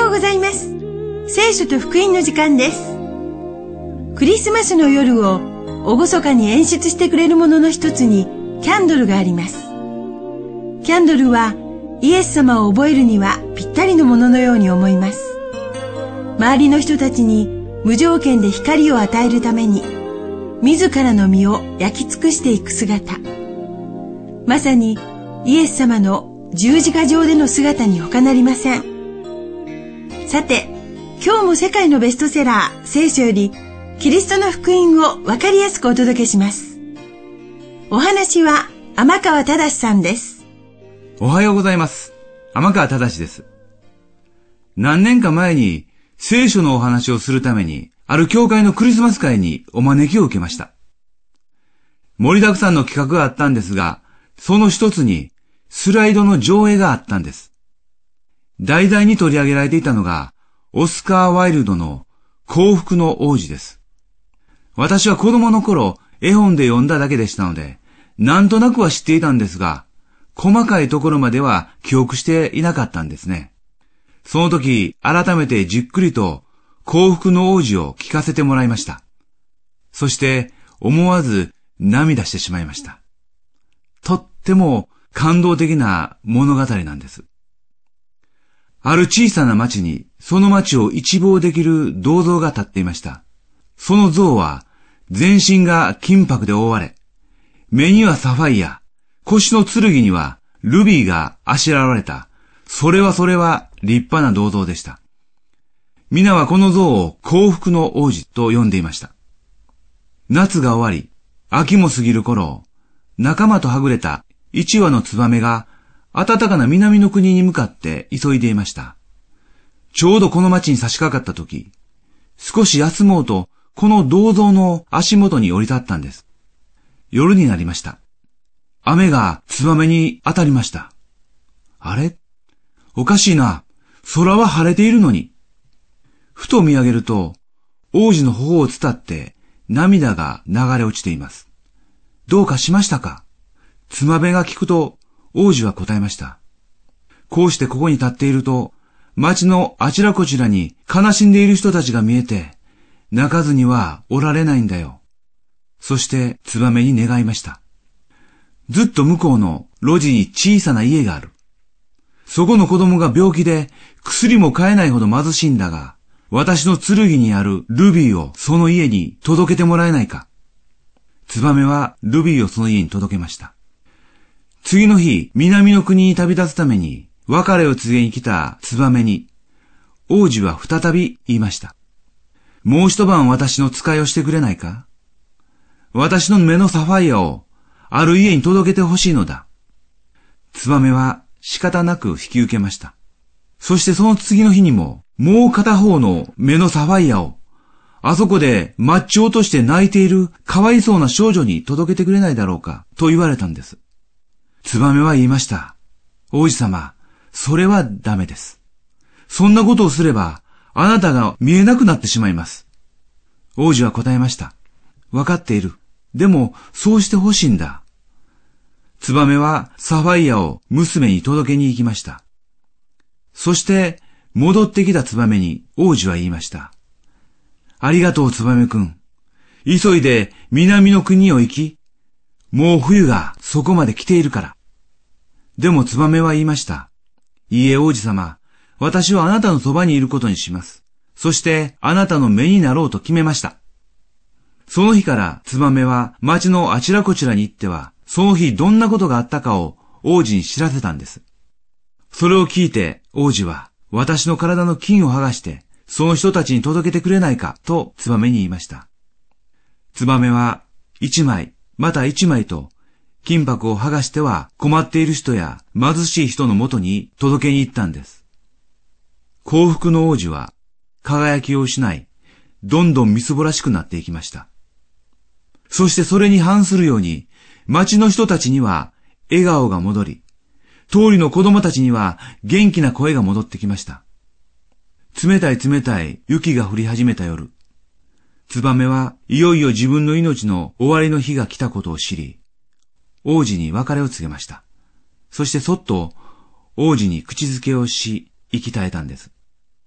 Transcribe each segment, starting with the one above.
ようございます。聖書と福音の時間です。クリスマスの夜を厳かに演出してくれるものの一つにキャンドルがあります。キャンドルはイエス様を覚えるにはぴったりのもののように思います。周りの人たちに無条件で光を与えるために自らの身を焼き尽くしていく姿、まさにイエス様の十字架上での姿に他なりません。さて、今日も世界のベストセラー聖書よりキリストの福音をわかりやすくお届けします。お話は天川忠さんです。 おはようございます。天川忠です。何年か前に聖書のお話をするためにある教会のクリスマス会にお招きを受けました。盛りだくさんの企画があったんですが、その一つにスライドの上映があったんです。題材に取り上げられていたのがオスカー・ワイルドの幸福の王子です。私は子供の頃絵本で読んだだけでしたので、なんとなくは知っていたんですが、細かいところまでは記憶していなかったんですね。その時改めてじっくりと幸福の王子を聞かせてもらいました。そして思わず涙してしまいました。とっても感動的な物語なんです。ある小さな町にその町を一望できる銅像が立っていました。その像は全身が金箔で覆われ、目にはサファイア、腰の剣にはルビーがあしらわれた、それは立派な銅像でした。皆はこの像を幸福の王子と呼んでいました。夏が終わり、秋も過ぎる頃、仲間とはぐれた一羽のツバメが暖かな南の国に向かって急いでいました。ちょうどこの町に差し掛かった時、少し休もうとこの銅像の足元に降り立ったんです。夜になりました。雨がツバメに当たりました。あれ？おかしいな。空は晴れているのに。ふと見上げると、王子の頬を伝って涙が流れ落ちています。どうかしましたか？ツバメが聞くと、王子は答えました。こうしてここに立っていると、町のあちらこちらに悲しんでいる人たちが見えて、泣かずにはおられないんだよ。そしてツバメに願いました。ずっと向こうの路地に小さな家がある。そこの子供が病気で薬も買えないほど貧しいんだが、私の剣にあるルビーをその家に届けてもらえないか。ツバメはルビーをその家に届けました。次の日、南の国に旅立つために別れを告げに来たツバメに、王子は再び言いました。もう一晩私の使いをしてくれないか？私の目のサファイアをある家に届けてほしいのだ。ツバメは仕方なく引き受けました。そしてその次の日にも、もう片方の目のサファイアを、あそこでマッチを落として泣いているかわいそうな少女に届けてくれないだろうか、と言われたんです。ツバメは言いました。王子様、それはダメです。そんなことをすれば、あなたが見えなくなってしまいます。王子は答えました。わかっている。でも、そうしてほしいんだ。ツバメはサファイアを娘に届けに行きました。そして、戻ってきたツバメに王子は言いました。ありがとうツバメくん。急いで南の国を行き、もう冬がそこまで来ているから。でもツバメは言いました。いいえ王子様、私はあなたのそばにいることにします。そしてあなたの目になろうと決めました。その日からツバメは町のあちらこちらに行っては、その日どんなことがあったかを王子に知らせたんです。それを聞いて王子は、私の体の金を剥がして、その人たちに届けてくれないかとツバメに言いました。ツバメは一枚、また一枚と、金箔を剥がしては困っている人や貧しい人のもとに届けに行ったんです。幸福の王子は輝きを失い、どんどんみすぼらしくなっていきました。そしてそれに反するように、町の人たちには笑顔が戻り、通りの子供たちには元気な声が戻ってきました。冷たい冷たい雪が降り始めた夜、ツバメはいよいよ自分の命の終わりの日が来たことを知り、王子に別れを告げました。そしてそっと王子に口づけをし、息絶えたんです。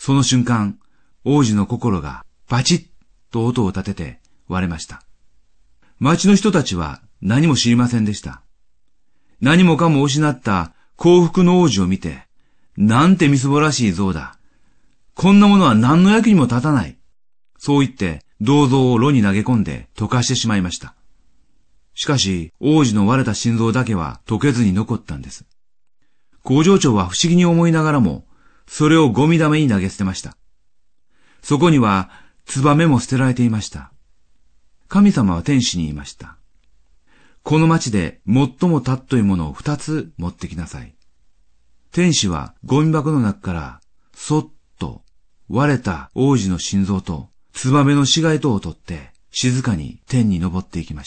その瞬間、王子の心がバチッと音を立てて割れました。町の人たちは何も知りませんでした。何もかも失った幸福の王子を見て、なんてみすぼらしい像だ。こんなものは何の役にも立たない。そう言って銅像を炉に投げ込んで溶かしてしまいました。しかし王子の割れた心臓だけは溶けずに残ったんです。工場長は不思議に思いながらも、それをゴミ溜めに投げ捨てました。そこにはツバメも捨てられていました。神様は天使に言いました。この町で最も尊いものを2つ持ってきなさい。天使はゴミ箱の中からそっと割れた王子の心臓とツバメの死骸とを取って静かに天に昇っていきました。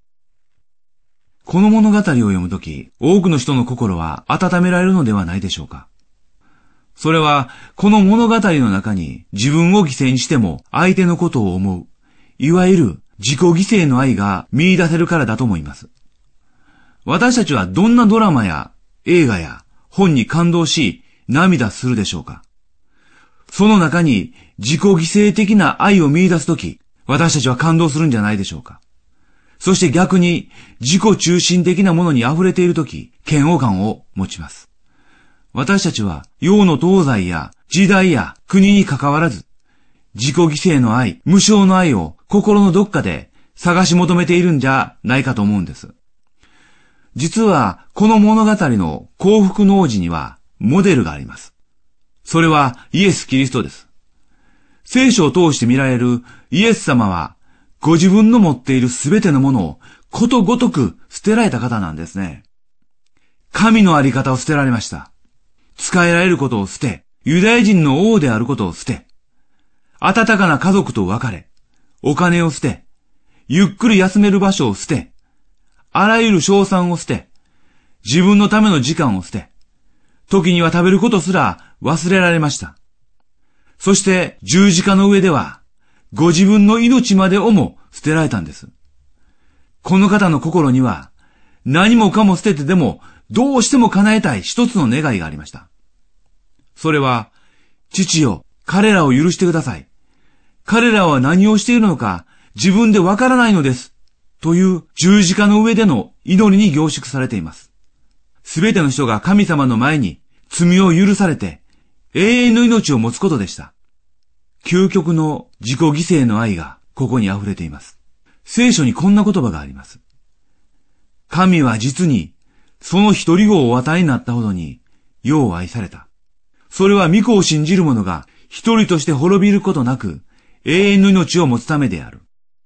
この物語を読むとき、多くの人の心は温められるのではないでしょうか。それはこの物語の中に自分を犠牲にしても相手のことを思う、いわゆる自己犠牲の愛が見出せるからだと思います。私たちはどんなドラマや映画や本に感動し涙するでしょうか。その中に自己犠牲的な愛を見出すとき、私たちは感動するんじゃないでしょうか。そして逆に自己中心的なものに溢れているとき、嫌悪感を持ちます。私たちは洋の東西や時代や国に関わらず、自己犠牲の愛、無償の愛を心のどっかで探し求めているんじゃないかと思うんです。実はこの物語の幸福の王子にはモデルがあります。それはイエス・キリストです。聖書を通して見られるイエス様はご自分の持っているすべてのものをことごとく捨てられた方なんですね。神のあり方を捨てられました。仕えられることを捨て、ユダヤ人の王であることを捨て、温かな家族と別れ、お金を捨て、ゆっくり休める場所を捨て、あらゆる賞賛を捨て、自分のための時間を捨て、時には食べることすら忘れられました。そして十字架の上では、ご自分の命までをも捨てられたんです。この方の心には、何もかも捨ててでも、どうしても叶えたい一つの願いがありました。それは、父よ、彼らを許してください。彼らは何をしているのか自分でわからないのです。という十字架の上での祈りに凝縮されています。すべての人が神様の前に罪を許されて永遠の命を持つことでした。究極の自己犠牲の愛がここに溢れています。聖書にこんな言葉があります。神は実にその一人子をお与えになったほどに世を愛された。それは御子を信じる者が一人として滅びることなく永遠の命を持つためである。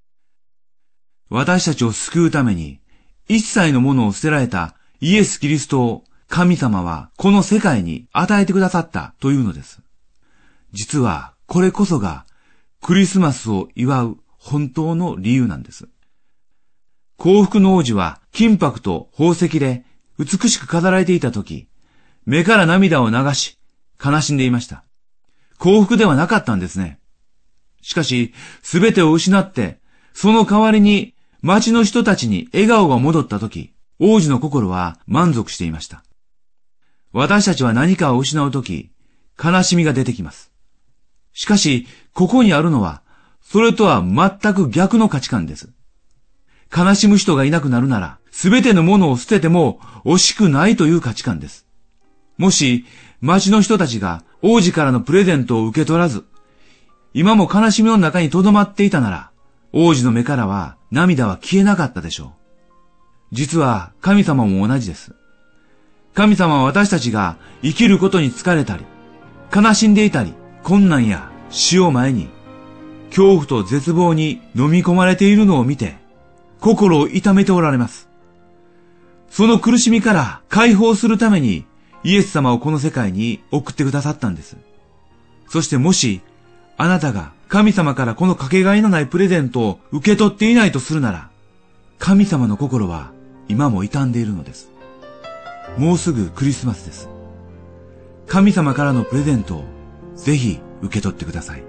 私たちを救うために一切のものを捨てられたイエス・キリストを神様はこの世界に与えてくださったというのです。実はこれこそがクリスマスを祝う本当の理由なんです。幸福の王子は金箔と宝石で美しく飾られていたとき、目から涙を流し悲しんでいました。幸福ではなかったんですね。しかし、すべてを失って、その代わりに町の人たちに笑顔が戻ったとき、王子の心は満足していました。私たちは何かを失うとき、悲しみが出てきます。しかし、ここにあるのは、それとは全く逆の価値観です。悲しむ人がいなくなるなら、すべてのものを捨てても惜しくないという価値観です。もし、町の人たちが王子からのプレゼントを受け取らず、今も悲しみの中に留まっていたなら、王子の目からは涙は消えなかったでしょう。実は神様も同じです。神様は私たちが生きることに疲れたり、悲しんでいたり、困難や死を前に、恐怖と絶望に飲み込まれているのを見て、心を痛めておられます。その苦しみから解放するために、イエス様をこの世界に送ってくださったんです。そしてもし、あなたが神様からこのかけがえのないプレゼントを受け取っていないとするなら、神様の心は今も傷んでいるのです。もうすぐクリスマスです。神様からのプレゼントをぜひ受け取ってください。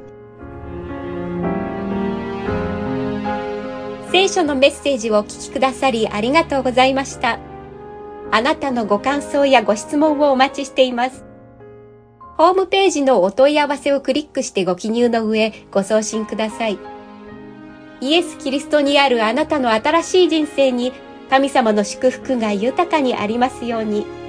聖書のメッセージをお聞きくださりありがとうございました。あなたのご感想やご質問をお待ちしています。 ホームページのお問い合わせをクリックしてご記入の上、ご送信ください。イエス・キリストにあるあなたの新しい人生に、神様の祝福が豊かにありますように。